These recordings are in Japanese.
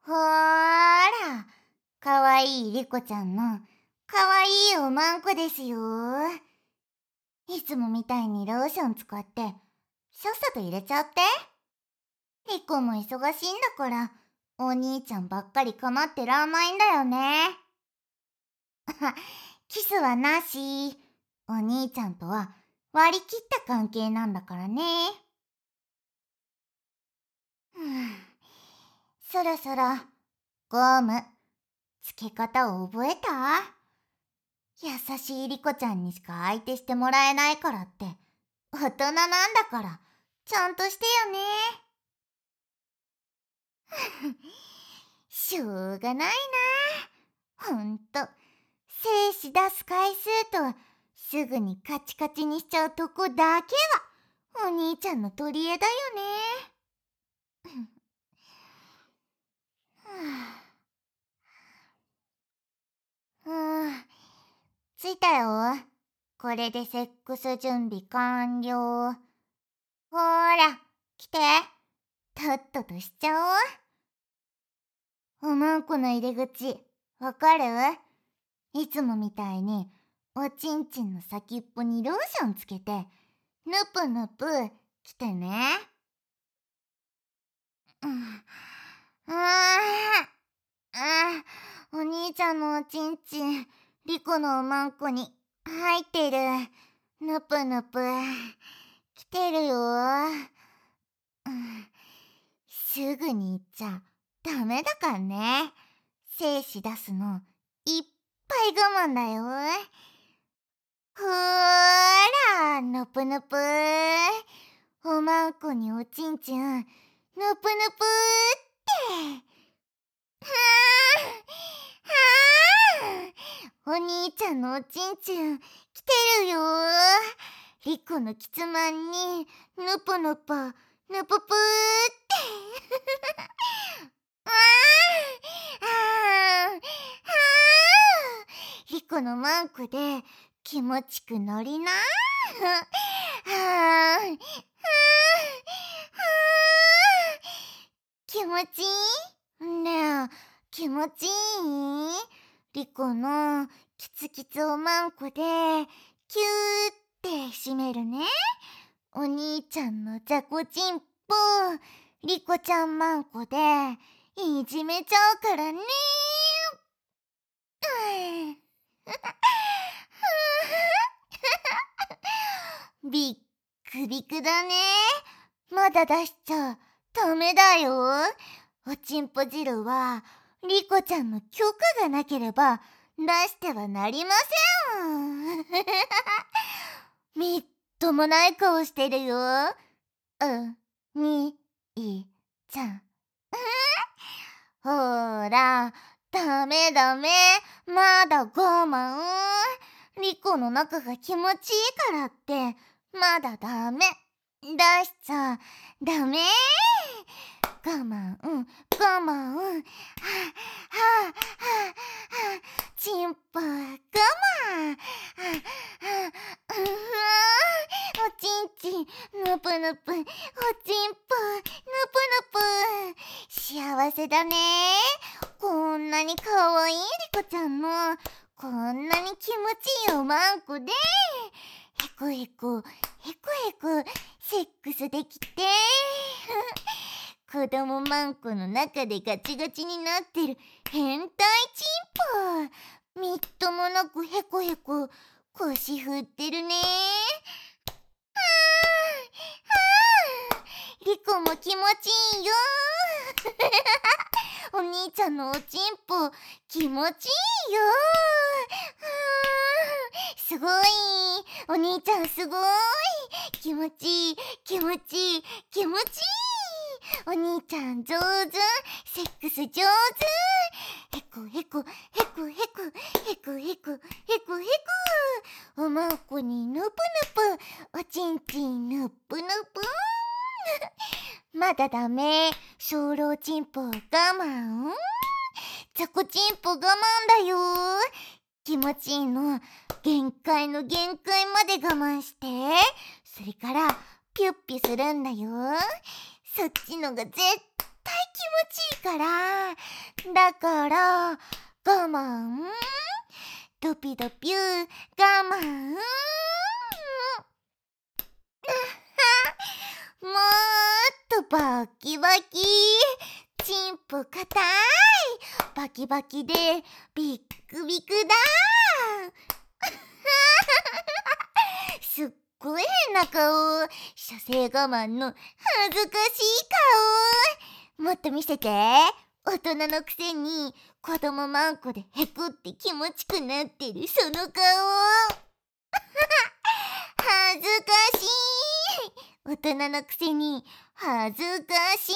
ほーら、かわいいリコちゃんのかわいいおまんこですよ。いつもみたいにローション使ってさっさと入れちゃって。リコも忙しいんだからお兄ちゃんばっかり構ってらんないんだよね。キスはなし。お兄ちゃんとは割り切った関係なんだからね。そろそろゴムつけ方を覚えた？優しいリコちゃんにしか相手してもらえないからって大人なんだからちゃんとしてよね。しょうがないな。ほんと精子出す回数とすぐにカチカチにしちゃうとこだけはお兄ちゃんの取り柄だよね。着いたよ。これでセックス準備完了。ほーら、来て。とっととしちゃおう。おまんこの入り口、わかる？いつもみたいに、おちんちんの先っぽにローションつけて、ぬぷぬぷ来てね。お兄ちゃんのおちんちん、リコのおまんこに入ってる。ぬぷぬぷ来てるよ。すぐに言っちゃダメだからね。精子出すのいっぱい我慢だよ。ほーら、ぬぷぬぷ。おまんこにおちんちん、ぬぷぬぷって。はあ、お兄ちゃんのおちんちん来てるよ。リコのキツマンにぬぷぬぷぬぷぷってああリコのマンコで気持ちく乗りな。気持ちいい？ねえ、気持ちいい？リコのキツキツおまんこでキューって締めるね。お兄ちゃんのザコチンポリコちゃんマンコでいじめちゃうからね。びっくびくだね。まだ出しちゃダメだよ。おちんぽ汁はリコちゃんの許可がなければ出してはなりません。みっともない顔してるよ。にいちゃん。ほら、ダメダメ。まだ我慢。リコの中が気持ちいいからってまだダメ。出しちゃダメ。我慢、我慢。はあ、はあ、はあ、チンポ我慢。おちんちん、ぬぷぬぷ。おちんぽ、ぬぷぬぷ。幸せだね。こんなにかわいいリコちゃんの、こんなに気持ちいいおまんこで、へこへこ、へこへこ、セックスできて。子供マンコの中でガチガチになってる変態チンポ。みっともなくへこへこ腰振ってるね。リコも気持ちいいよ。お兄ちゃんのおちんぽ気持ちいいよ。すごい。お兄ちゃんすごい。気持ちいい気持ちいい気持ちいい。お兄ちゃん上手。セックス上手。へこへこへこへこへこへこへこへこ。おまんこにぬぷぬぷ。おちんちんぬっぷぬぷ。まだダメ。小老チンポ我慢。ザコチンポ我慢だよ。気持ちいいの限界の限界まで我慢して。それからピュッピュするんだよ。そっちのが絶気持ちいいから。だから我慢。ドピドピュー我慢。もっとバキバキ。チンポ硬い。バキバキでビックビクだ。すっごい変な顔。射精我慢の恥ずかしい顔。もっと見せて。大人のくせに子供マンコでへこって気持ちくなってるその顔。恥ずかしい。大人のくせに恥ずかしい。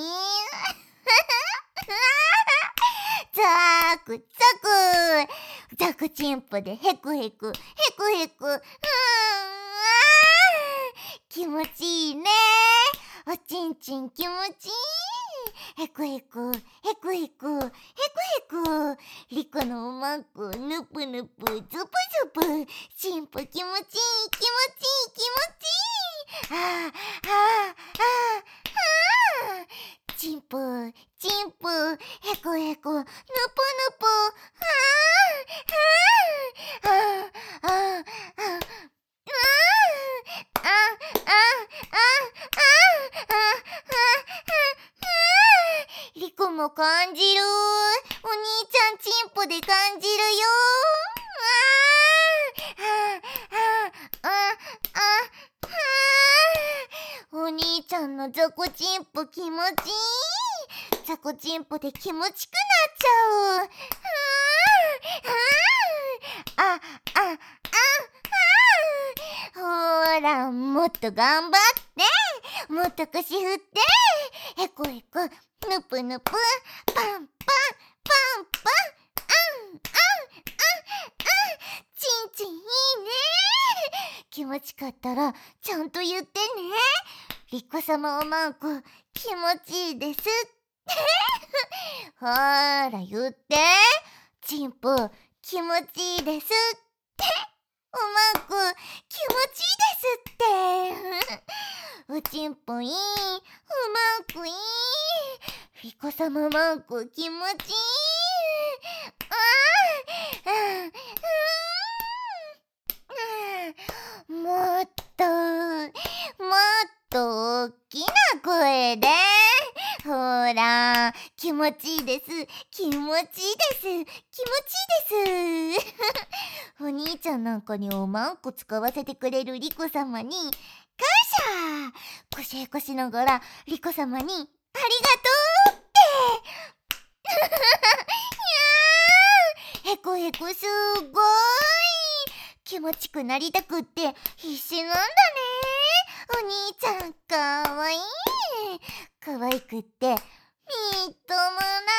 ザクザクザクチンポでヘクヘクヘクヘク。気持ちいいね。おちんちん気持ちいい。ヘクヘクヘクヘクヘクヘク。リコのおまんこぬぷぬぷズプズプ。チンポ気持ちいい気持ちいい気持ちいい。ああああチンポチンポヘコヘコぬぷぬぷ。ああああああリコも感じる。お兄ちゃんチンポで感じるよ。お兄ちゃんのザコチンポ気持ちいい。ザコチンポで気持ちくなっちゃう。ああほら、もっと頑張って。もっと腰振って。へこへこ、ぬぷぬぷ、パンパン、パンパン、チンチンいいね。気持ちかったらちゃんと言ってね。リコ様おまんこ気持ちいいですって。ほら言って。チンポ気持ちいいですって。おまんこ気持ちいいですって。おちんぽいい。おまんこいい。リコ様まんこ気持ちいい。もっともっと大きな声で。ほら気持ちいいです気持ちいいです気持ちいいです。お兄ちゃんなんかにおまんこ使わせてくれるリコ様に感謝。こしへこしながらリコ様にありがとうって。いやーへこへこすごい気持ちくなりたくって必死なんだね。お兄ちゃんかわいい。かわいくってみっとも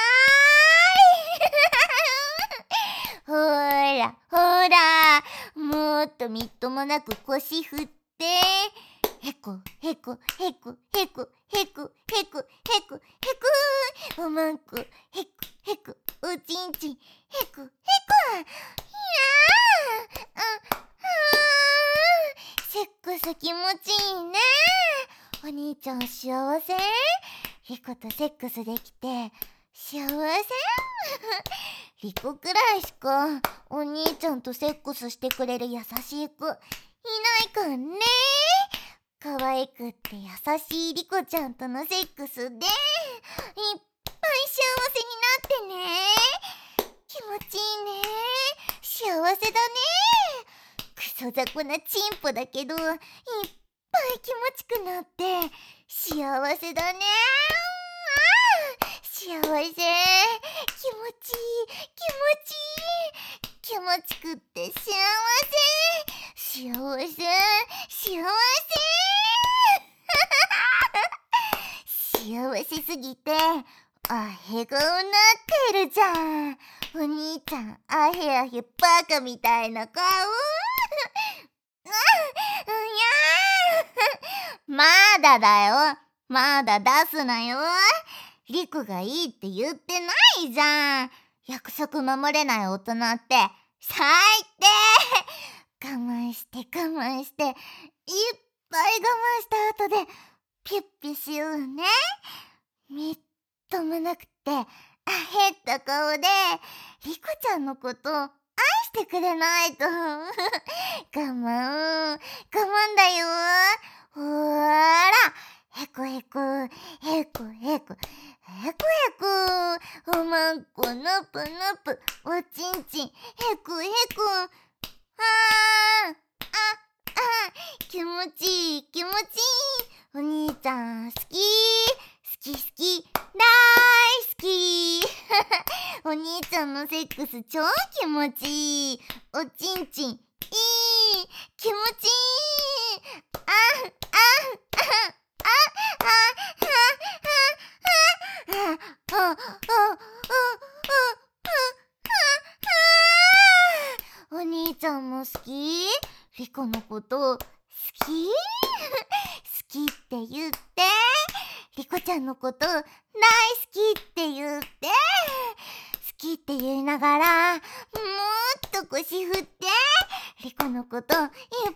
ないほらほらもっとみっともなく腰振って。へこへこへこへこへこへこへこへこ。おまんこへこへこおちんちんへこへこ。いやセックス気持ちいいね。お兄ちゃん幸せ。リコとセックスできて幸せ。リコくらいしかお兄ちゃんとセックスしてくれる優しい子いないかんね。可愛くって優しいリコちゃんとのセックスでいっぱい幸せになってね。気持ちいいね。幸せだね。クソ雑魚なチンポだけどいっぱい気持ちくなって幸せだね。幸せ気持ちいい気持ちくって幸せ幸せすぎてアヘ顔になってるじゃん。お兄ちゃんアヘアヘバカみたいな顔。まだだよ。まだ出すなよ。リコがいいって言ってないじゃん。約束守れない大人って最低。我慢して我慢していっぱい我慢した後でピュッピュしようね。みっまなくてへった顔でリコちゃんのこと愛してくれないと我慢だよ。ほらへこへこへこへこへこへこ、おまんこぬぷぬぷ、おちんちんへこへこ、気持ちいい気持ちいい。お兄ちゃん好き好き大好きお兄ちゃんのセックス超気持ちいい。おちんちんいい気持ちいい。お兄ちゃんも好き？リコのこと好き？好きって言って。リコちゃんのこと大好きって言って。好きって言いながらもっと腰振ってリコのこといっぱい愛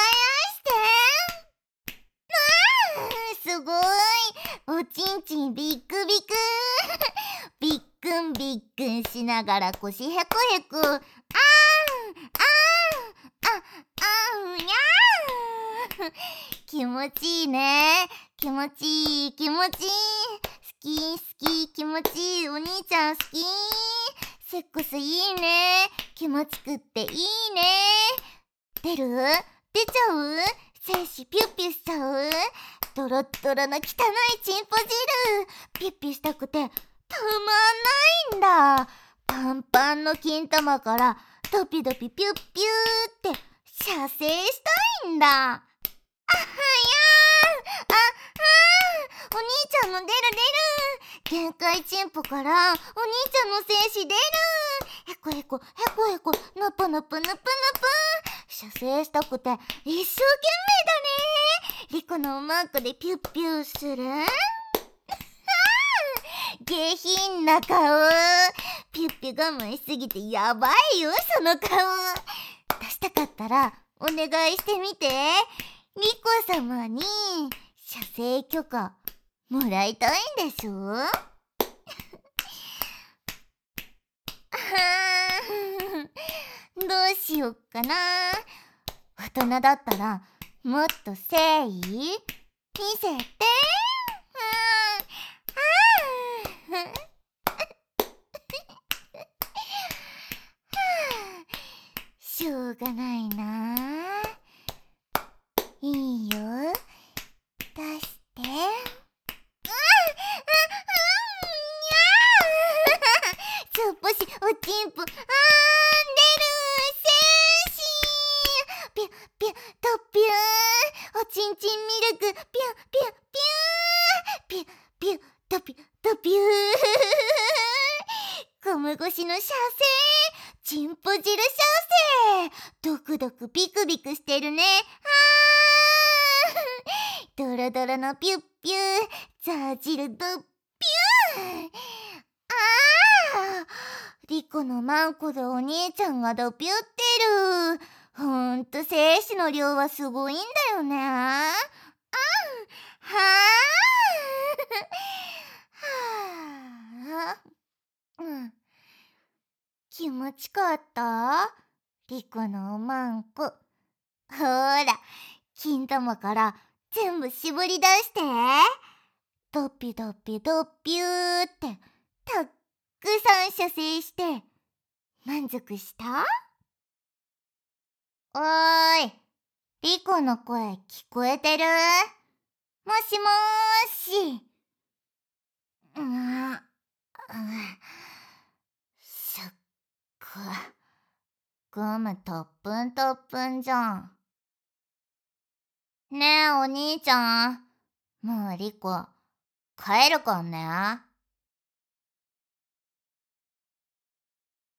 して。すごい。おちんちんビックビクビックンビックンしながら腰へこへこ。にゃー気持ちいいね。気持ちいい気持ちいい。好き気持ちいい。お兄ちゃん好き。セックスいいね。気持ちくっていいね。出ちゃう？精子ピュッピュしちゃう？ドロッドロの汚いチンポ汁ピュッピュしたくてたまんないんだ。パンパンの金玉からドピドピピュッピューって射精したいんだ。お兄ちゃんの出る限界チンポからお兄ちゃんの精子出る。へこへこへこへこぬぷぬぷぬぷぬぷ射精したくて一生懸命だね。リコのマークでピュッピュする。下品な顔。ピュッピュ我慢しすぎてやばいよその顔。出したかったらお願いしてみて。リコ様に射精許可もらいたいんでしょどうしよっかな。大人だったらもっと誠意見せて。しょうがないな。いいよ出して。ちょっぽしおちんぽ出る精子ピュッピュッとピュー。おちんちんミルクピュッピュッピューピュッピュッとピュッとピューゴム越しの射精チンポ汁射精ドクドクビクビクしてるね。ドロドロのピュッピューザ汁ドピュー。リコのマンコでお兄ちゃんがドピュってる。ほんと精子の量はすごいんだよね。気持ちかったリコのおまんこ。ほら金玉から全部絞り出して。ドピドピドピューってたっくさん射精して満足した？おーい、リコの声聞こえてる？もしもーし。しょっく。ゴムトップントップンじゃん。ねえお兄ちゃん、もうリコ帰るかんね。